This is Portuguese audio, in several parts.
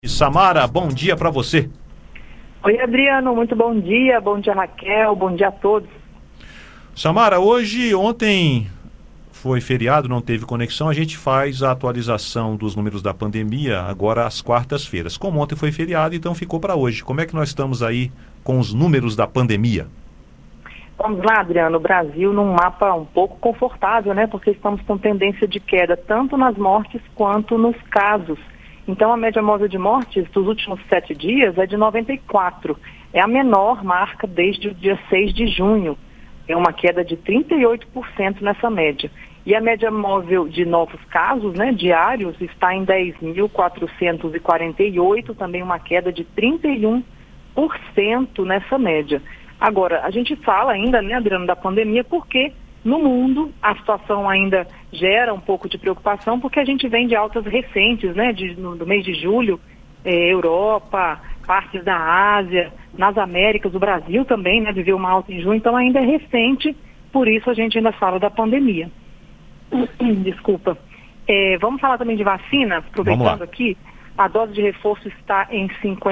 Samara, bom dia para você. Oi, Adriano, muito bom dia Raquel, bom dia a todos. Samara, ontem foi feriado, não teve conexão, a gente faz a atualização dos números da pandemia agora às quartas-feiras. Como ontem foi feriado, então ficou para hoje. Como é que nós estamos aí com os números da pandemia? Vamos lá, Adriano, o Brasil num mapa um pouco confortável, né? Porque estamos com tendência de queda tanto nas mortes quanto nos casos. Então, a média móvel de mortes dos últimos 7 dias é de 94. É a menor marca desde o dia 6 de junho. É uma queda de 38% nessa média. E a média móvel de novos casos, né, diários, está em 10.448, também uma queda de 31% nessa média. Agora, a gente fala ainda, né, Adriano, da pandemia, porque no mundo a situação ainda gera um pouco de preocupação, porque a gente vem de altas recentes, né, no mês de julho, Europa, partes da Ásia, nas Américas, o Brasil também, né, viveu uma alta em junho, então ainda é recente, por isso a gente ainda fala da pandemia. Desculpa. Vamos falar também de vacina, aproveitando aqui, a dose de reforço está em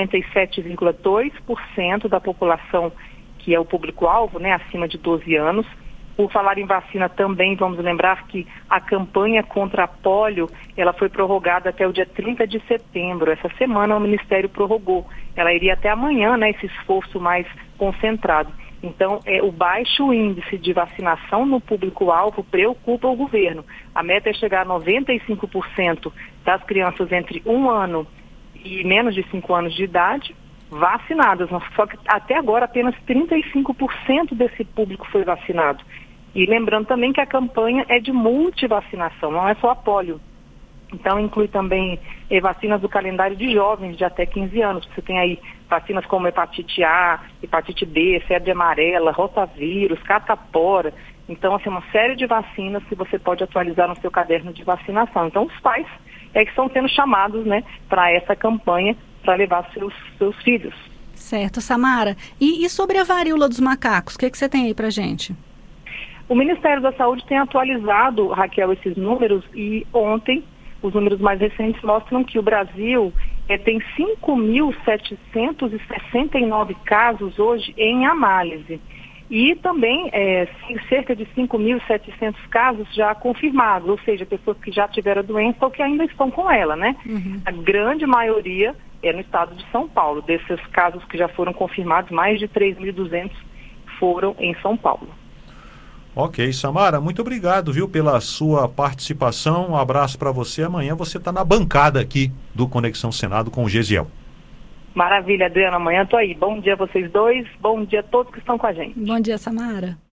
57,2% da população, que é o público-alvo, né, acima de 12 anos. Por falar em vacina também, vamos lembrar que a campanha contra a polio, ela foi prorrogada até o dia 30 de setembro. Essa semana o Ministério prorrogou. Ela iria até amanhã, né, esse esforço mais concentrado. Então, o baixo índice de vacinação no público-alvo preocupa o governo. A meta é chegar a 95% das crianças entre 1 ano e menos de 5 anos de idade vacinadas. Só que até agora apenas 35% desse público foi vacinado. E lembrando também que a campanha é de multivacinação, não é só a polio. Então inclui também vacinas do calendário de jovens de até 15 anos. Você tem aí vacinas como hepatite A, hepatite B, febre amarela, rotavírus, catapora. Então, assim, uma série de vacinas que você pode atualizar no seu caderno de vacinação. Então, os pais que estão sendo chamados, né, para essa campanha para levar seus filhos. Certo, Samara. E sobre a varíola dos macacos, o que você tem aí para gente? O Ministério da Saúde tem atualizado, Raquel, esses números, e ontem os números mais recentes mostram que o Brasil tem 5.769 casos hoje em análise. E também cerca de 5.700 casos já confirmados, ou seja, pessoas que já tiveram a doença ou que ainda estão com ela, né? Uhum. A grande maioria é no estado de São Paulo. Desses casos que já foram confirmados, mais de 3.200 foram em São Paulo. Ok, Samara, muito obrigado, viu, pela sua participação. Um abraço para você. Amanhã você está na bancada aqui do Conexão Senado com o Gesiel. Maravilha, Adriana. Amanhã estou aí. Bom dia a vocês dois. Bom dia a todos que estão com a gente. Bom dia, Samara.